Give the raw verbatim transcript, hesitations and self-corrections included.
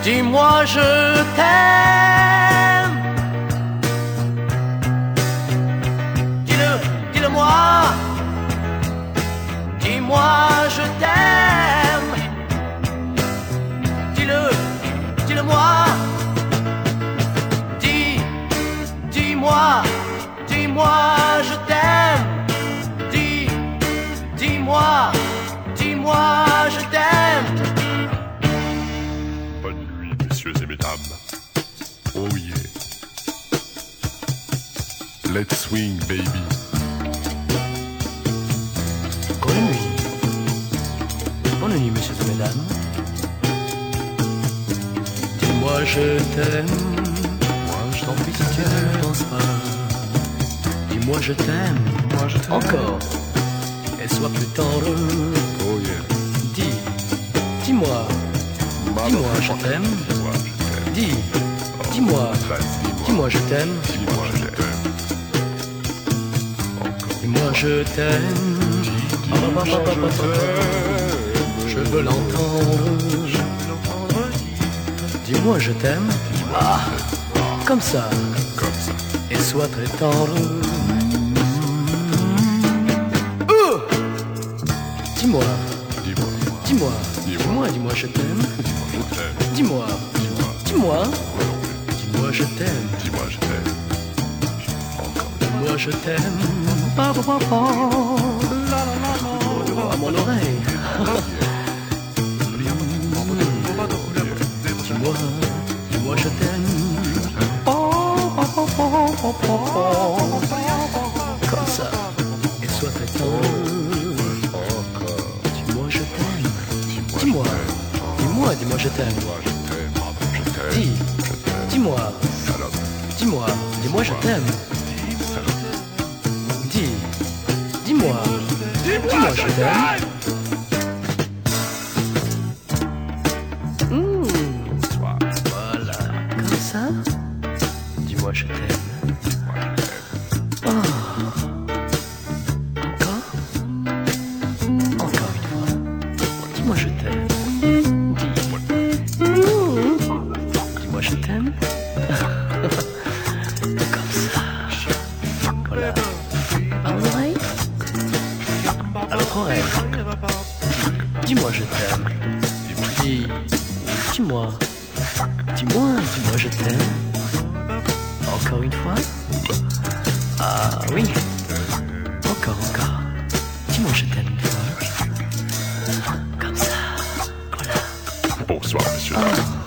Dis-moi je t'aime. Dis-le, dis-le-moi. Dis-moi je t'aime. Dis-le, dis-le-moi. Dis, dis-moi, dis-moi je t'aime. Dis, dis-moi, dis-moi je t'aime. Bonne nuit, messieurs et mesdames. Oh yeah. Let's swing, baby. Bonne nuit. Bonne nuit, messieurs et mesdames. Dis-moi je t'aime. Moi je t'en prie si tu ne penses pas. Dis-moi je t'aime. Moi je t'aime. Encore. Et sois plus tendre. Oh yeah. Dis, dis-moi. Dis-moi je t'aime. Dis-moi je t'aime. Dis, dis-moi. Vas-y, Dis-moi je t'aime. Dis-moi je t'aime. Encore. Dis-moi je t'aime. Dis-moi je t'aime. Je veux l'entendre. Dis-moi je t'aime. Ah, comme ça. Comme ça. Et sois très tendre. Euh Dis-moi, Dis-moi. dis-moi, Dis-moi. dis-moi, dis-moi je t'aime. Dis-moi je t'aime. Dis-moi, Dis-moi. dis-moi, Moi non plus. dis-moi je t'aime. Dis-moi je t'aime. Encore. Dis-moi je t'aime. Pa, pa, pa, pa. Oh, à mon oreille. Dis-moi, dis-moi je t'aime. Comme ça, et sois très tendre. Dis-moi je t'aime. Dis-moi, dis-moi, dis-moi je t'aime. Moi je t'aime. Je t'aime. Dis, Je t'aime. dis-moi, Salope. dis-moi, dis-moi je t'aime. Salope. Dis, dis-moi, dis-moi je t'aime. Mmh, Soir. voilà, comme ça. Dis-moi je t'aime. Oh. Encore, encore une fois. Dis-moi je t'aime. Dis, Mmh. dis-moi je t'aime. Comme ça. Voilà. À l'oreille. À l'autre oreille. Dis-moi je t'aime. Dis, dis-moi. Dis-moi, dis-moi je t'aime. Encore une fois. Ah oui. Encore, encore. Dis-moi je t'aime une fois. Comme ça. Voilà. Bonsoir, monsieur. Ah.